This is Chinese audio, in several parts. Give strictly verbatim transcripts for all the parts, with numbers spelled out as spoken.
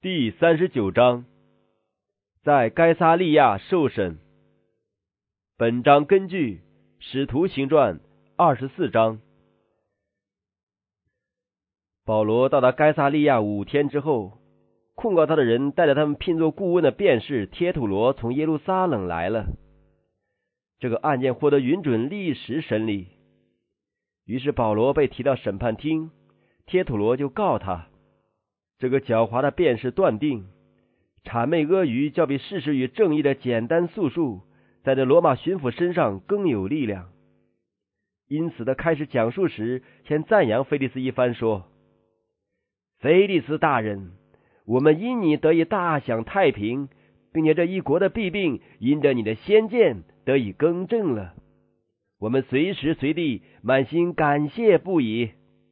第三十九章，在该撒利亚受审。本章根据《使徒行传》二十四章。保罗到达该撒利亚五天之后，控告他的人带着他们聘做顾问的辩士帖土罗从耶路撒冷来了。这个案件获得允准立时审理，于是保罗被提到审判厅，帖土罗就告他。这个狡猾的辩士断定，谄媚阿谀较比事实与正义的简单诉述在这罗马巡抚身上更有力量。因此他开始讲述时，先赞扬腓利斯一番，说：腓利斯大人，我们因你得以大享太平，并且这一国的弊病因着你的先见得以更正了，我们随时随地满心感谢不已。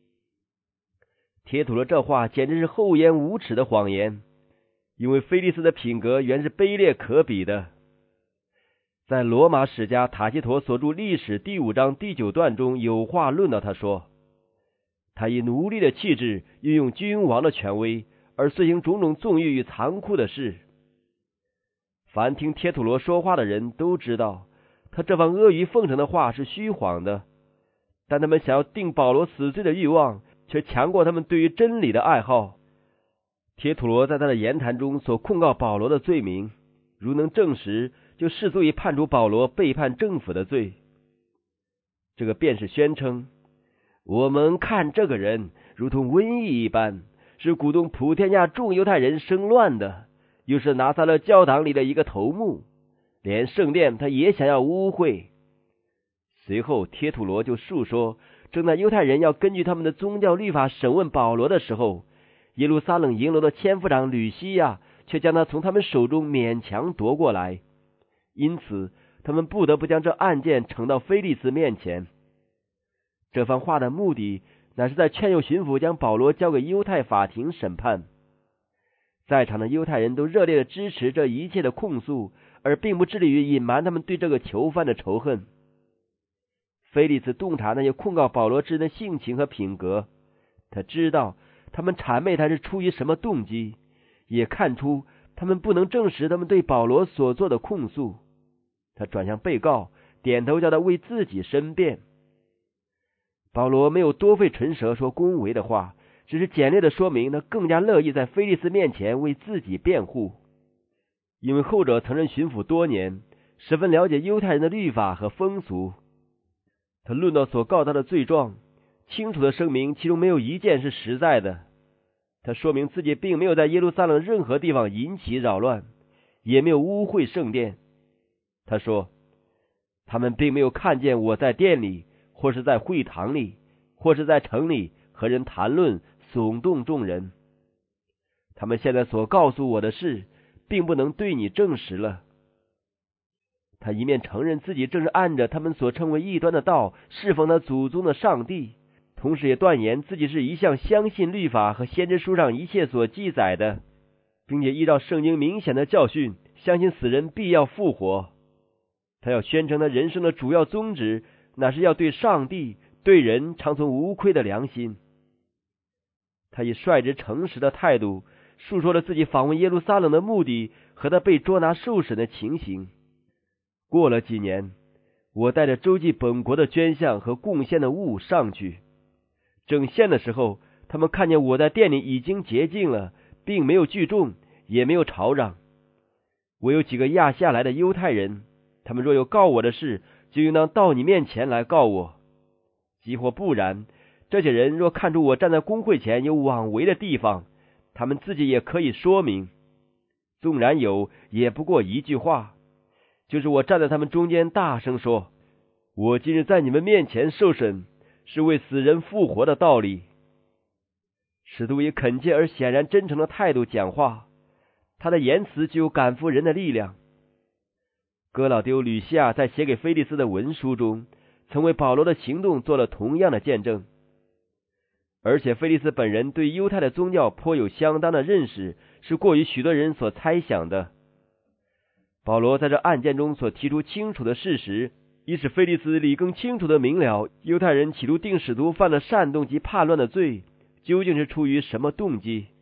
帖土罗这话简直是厚颜无耻的谎言，因为腓利斯的品格原是卑劣可比的。在罗马史家塔西佗所著历史第五章第九段中有话论到他，说他以奴隶的气质运用君王的权威，而遂行种种纵欲与残酷的事。凡听帖土罗说话的人都知道，他这番阿谀奉承的话是虚谎的，但他们想要定保罗死罪的欲望却强过他们对于真理的爱好。帖土罗在他的言谈中所控告保罗的罪名，如能证实，就视足以判处保罗背叛政府的罪。这个便是宣称，我们看这个人如同瘟疫一般，是鼓动普天下众犹太人生乱的，又是拿撒勒教堂里的一个头目，连圣殿他也想要污秽。随后帖土罗就述说，正在犹太人要根据他们的宗教律法审问保罗的时候，耶路撒冷营楼的千夫长吕西亚却将他从他们手中勉强夺过来，因此他们不得不将这案件呈到腓利斯面前。这番话的目的乃是在劝诱巡抚将保罗交给犹太法庭审判。在场的犹太人都热烈的支持这一切的控诉，而并不致力于隐瞒他们对这个囚犯的仇恨。腓利斯洞察那些控告保罗之人的性情和品格，他知道他们谄媚他是出于什么动机，也看出他们不能证实他们对保罗所做的控诉。他转向被告，点头叫他为自己申辩。保罗没有多费唇舌说恭维的话，只是简略的说明他更加乐意在腓利斯面前为自己辩护，因为后者曾任巡抚多年，十分了解犹太人的律法和风俗。他论到所告他的罪状，清楚的声明其中没有一件是实在的。他说明自己并没有在耶路撒冷任何地方引起扰乱，也没有污秽圣殿。他说，他们并没有看见我在殿里，或是在会堂里，或是在城里和人谈论，耸动众人。他们现在所告诉我的事，并不能对你证实了。他一面承认自己正是按着他们所称为异端的道侍奉他祖宗的上帝，同时也断言自己是一向相信律法和先知书上一切所记载的，并且依照圣经明显的教训，相信死人必要复活。他要宣称他人生的主要宗旨，乃是要对上帝对人长存无愧的良心。他以率直诚实的态度述说了自己访问耶路撒冷的目的和他被捉拿受审的情形。过了几年，我带着周济本国的捐项和贡献的物上去，整献的时候，他们看见我在店里已经洁净了，并没有聚众，也没有吵嚷。我有几个亚夏来的犹太人，他们若有告我的事，就应当到你面前来告我。即或不然，这些人若看出我站在公会前有枉违的地方，他们自己也可以说明。纵然有，也不过一句话，就是我站在他们中间大声说，我今日在你们面前受审，是为死人复活的道理。使徒以恳切而显然真诚的态度讲话，他的言辞具有感服人的力量。哥老丢吕西亚在写给腓利斯的文书中，曾为保罗的行动做了同样的见证。而且腓利斯本人对犹太的宗教颇有相当的认识，是过于许多人所猜想的。保罗在这案件中所提出清楚的事实，以使腓利斯里更清楚的明了犹太人企图定使徒犯了煽动及叛乱的罪，究竟是出于什么动机，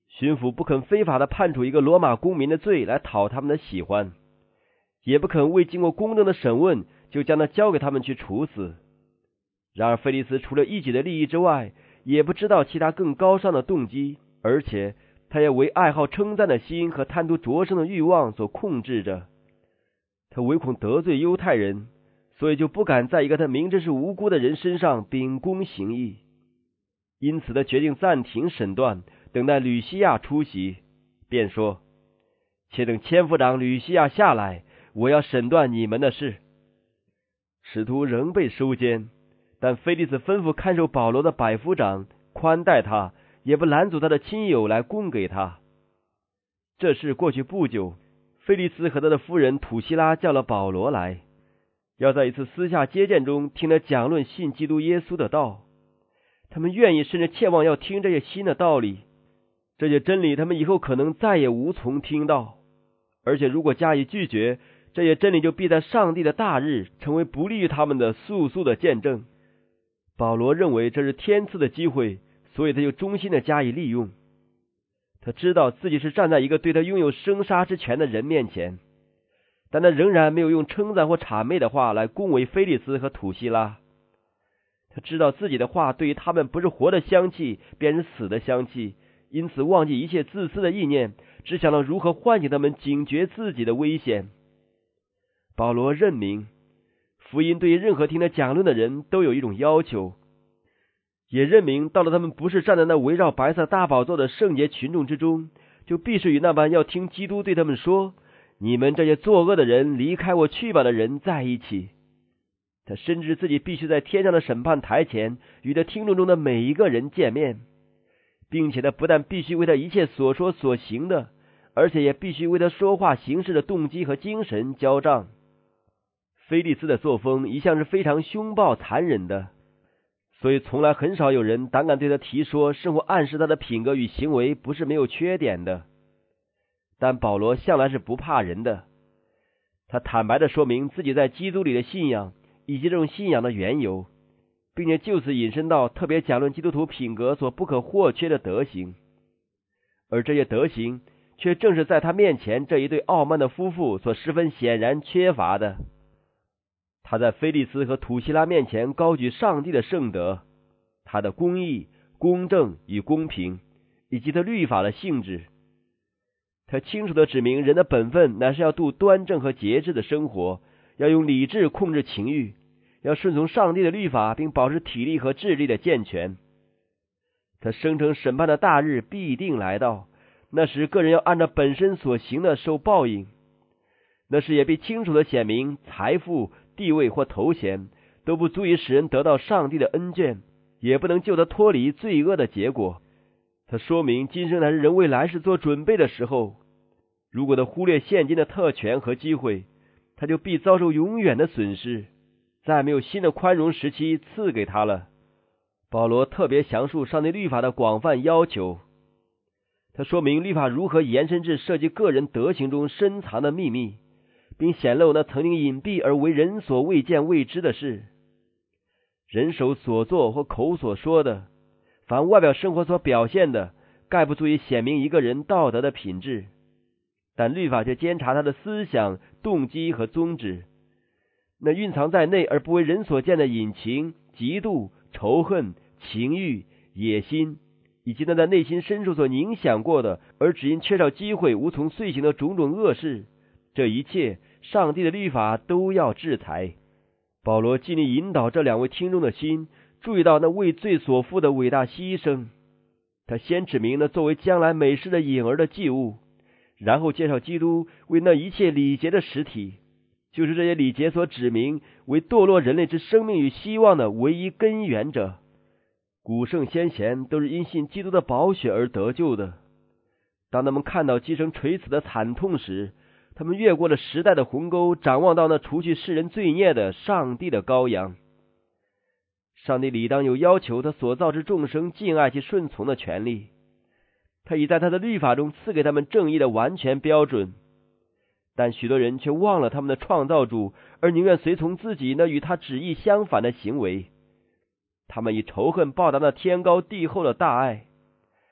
巡抚不肯非法的判处一个罗马公民的罪来讨他们的喜欢，也不肯未经过公正的审问就将他交给他们去处死。然而菲利斯除了一己的利益之外，也不知道其他更高尚的动机，而且他也为爱好称赞的心和贪图擢升的欲望所控制着。他唯恐得罪犹太人，所以就不敢在一个他明知是无辜的人身上秉公行义。因此他决定暂停审断，等待吕西亚出席，便说：且等千夫长吕西亚下来，我要审断你们的事。使徒仍被收监，但菲利斯吩咐看守保罗的百夫长宽待他，也不拦阻他的亲友来供给他。这事过去不久，菲利斯和他的夫人土西拉叫了保罗来，要在一次私下接见中听他讲论信基督耶稣的道。他们愿意甚至切望要听这些新的道理，这些真理他们以后可能再也无从听到，而且如果加以拒绝，这些真理就必在上帝的大日成为不利于他们的速速的见证。保罗认为这是天赐的机会，所以他就忠心的加以利用。他知道自己是站在一个对他拥有生杀之权的人面前，但他仍然没有用称赞或谄媚的话来恭维菲利斯和土西拉。他知道自己的话对于他们不是活的香气，便是死的香气，因此忘记一切自私的意念，只想到如何唤醒他们警觉自己的危险。保罗认明福音对于任何听他讲论的人都有一种要求，也认明到了他们不是站在那围绕白色大宝座的圣洁群众之中，就必须与那般要听基督对他们说：你们这些作恶的人，离开我去吧的人在一起。他深知自己必须在天上的审判台前与他听众中的每一个人见面，并且他不但必须为他一切所说所行的，而且也必须为他说话行事的动机和精神交账。菲利斯的作风一向是非常凶暴残忍的，所以从来很少有人胆敢对他提说，甚或暗示他的品格与行为不是没有缺点的。但保罗向来是不怕人的，他坦白地说明自己在基督里的信仰以及这种信仰的缘由，并且就此引申到特别讲论基督徒品格所不可或缺的德行，而这些德行却正是在他面前这一对傲慢的夫妇所十分显然缺乏的。他在菲利斯和土西拉面前高举上帝的圣德，他的公义、公正与公平，以及他律法的性质。他清楚地指明人的本分乃是要度端正和节制的生活，要用理智控制情欲，要顺从上帝的律法，并保持体力和智力的健全。他声称审判的大日必定来到，那时个人要按照本身所行的受报应。那时也必清楚地显明财富、地位或头衔都不足以使人得到上帝的恩眷，也不能救他脱离罪恶的结果。他说明今生乃是人为来世做准备的时候，如果他忽略现今的特权和机会，他就必遭受永远的损失，再没有新的宽容时期赐给他了。保罗特别详述上帝律法的广泛要求，他说明律法如何延伸至涉及个人德行中深藏的秘密，并显露那曾经隐蔽而为人所未见未知的事。人手所做或口所说的，凡外表生活所表现的，概不足以显明一个人道德的品质，但律法却监察他的思想、动机和宗旨。那蕴藏在内而不为人所见的隐情、嫉妒、仇恨、情欲、野心，以及那在内心深处所凝想过的，而只因缺少机会无从遂行的种种恶事，这一切上帝的律法都要制裁。保罗尽力引导这两位听众的心，注意到那为罪所付的伟大牺牲。他先指明那作为将来美事的影儿的祭物，然后介绍基督为那一切礼节的实体，就是这些礼节所指明为堕落人类之生命与希望的唯一根源者。古圣先贤都是因信基督的宝血而得救的。当他们看到寄生垂死的惨痛时，他们越过了时代的鸿沟，展望到那除去世人罪孽的上帝的羔羊。上帝理当有要求他所造之众生敬爱其顺从的权利，他已在他的律法中赐给他们正义的完全标准，但许多人却忘了他们的创造主，而宁愿随从自己那与他旨意相反的行为。他们以仇恨报答那天高地厚的大爱。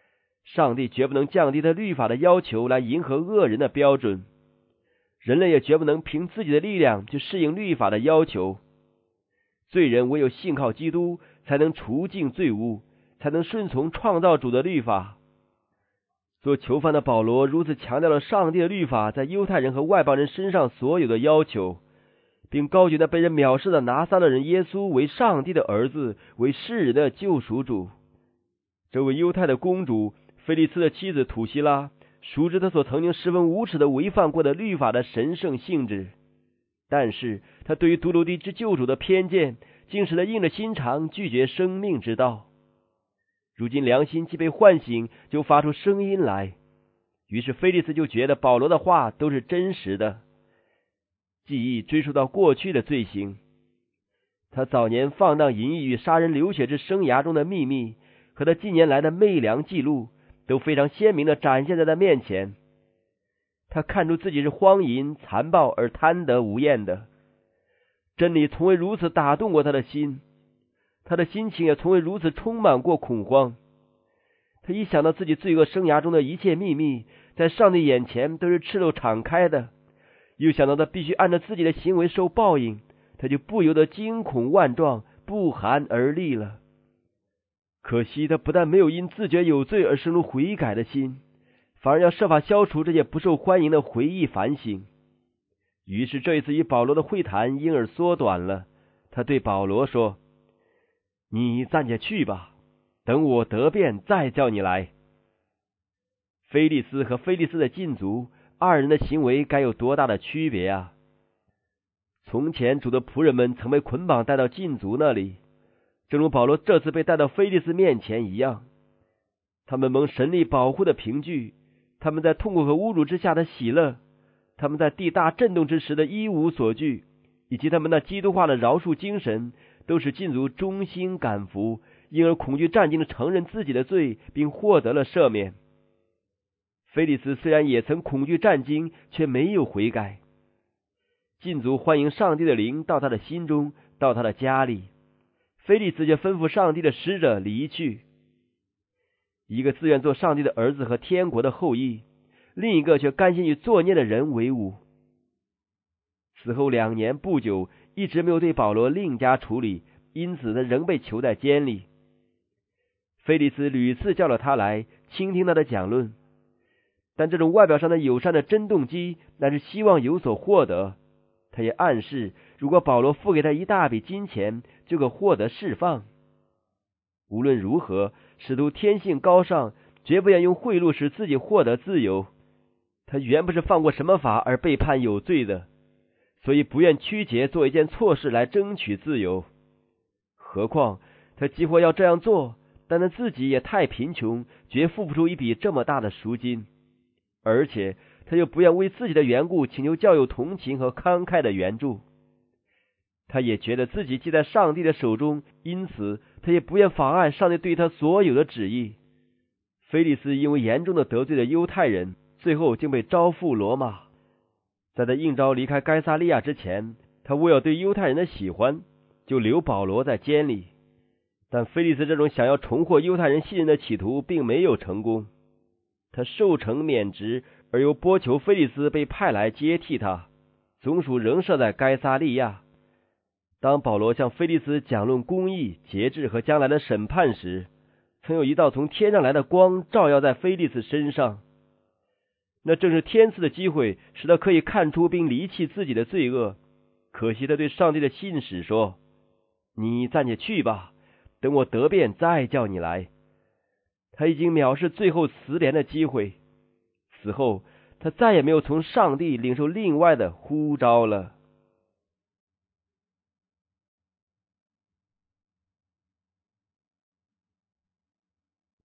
上帝绝不能降低他律法的要求来迎合恶人的标准，人类也绝不能凭自己的力量去适应律法的要求。罪人唯有信靠基督，才能除尽罪污，才能顺从创造主的律法。做囚犯的保罗如此强调了上帝的律法在犹太人和外邦人身上所有的要求，并高举那被人藐视的拿撒勒人耶稣为上帝的儿子，为世人的救赎主。这位犹太的公主菲利斯的妻子土希拉熟知他所曾经十分无耻的违反过的律法的神圣性质，但是他对于独留地之救主的偏见竟使他硬着心肠拒绝生命之道。如今良心既被唤醒，就发出声音来，于是菲利斯就觉得保罗的话都是真实的。记忆追溯到过去的罪行，他早年放荡淫逸与杀人流血之生涯中的秘密，和他近年来的媚良记录都非常鲜明地展现在他面前。他看出自己是荒淫、残暴而贪得无厌的。真理从未如此打动过他的心，他的心情也从未如此充满过恐慌。他一想到自己罪恶生涯中的一切秘密在上帝眼前都是赤露敞开的，又想到他必须按照自己的行为受报应，他就不由得惊恐万状，不寒而栗了。可惜他不但没有因自觉有罪而生出悔改的心，反而要设法消除这些不受欢迎的回忆反省。于是这一次与保罗的会谈因而缩短了。他对保罗说：你暂且去吧，等我得便再叫你来。菲利斯和菲利斯的禁足，二人的行为该有多大的区别啊！从前主的仆人们曾被捆绑带到禁足那里，正如保罗这次被带到菲利斯面前一样。他们蒙神力保护的凭据，他们在痛苦和侮辱之下的喜乐，他们在地大震动之时的一无所惧，以及他们那基督化的饶恕精神，都使禁足忠心感服，因而恐惧战兢地承认自己的罪，并获得了赦免。菲利斯虽然也曾恐惧战兢，却没有悔改。禁足欢迎上帝的灵到他的心中，到他的家里。菲利斯却吩咐上帝的使者离去。一个自愿做上帝的儿子和天国的后裔，另一个却甘心与作孽的人为伍。此后两年不久，一直没有对保罗另加处理，因此他仍被囚在监里。菲利斯屡次叫了他来倾听他的讲论，但这种外表上的友善的真动机乃是希望有所获得。他也暗示，如果保罗付给他一大笔金钱，就可获得释放。无论如何，使徒天性高尚，绝不愿用贿赂使自己获得自由。他原不是犯过什么法而被判有罪的，所以不愿曲解做一件错事来争取自由。何况他几乎要这样做，但他自己也太贫穷，绝付不出一笔这么大的赎金，而且他又不愿为自己的缘故请求较有同情和慷慨的援助。他也觉得自己既在上帝的手中，因此他也不愿妨碍上帝对他所有的旨意。菲利斯因为严重的得罪了犹太人，最后竟被招赴罗马。在他应召离开该撒利亚之前，他为了对犹太人的喜欢，就留保罗在监里。但菲利斯这种想要重获犹太人信任的企图并没有成功。他受惩免职，而由波求菲利斯被派来接替他，总署仍设在该撒利亚。当保罗向菲利斯讲论公义、节制和将来的审判时，曾有一道从天上来的光照耀在菲利斯身上。那正是天赐的机会，使他可以看出并离弃自己的罪恶。可惜他对上帝的信使说：你暂且去吧，等我得便再叫你来。他已经藐视最后辞怜的机会，此后他再也没有从上帝领受另外的呼召了。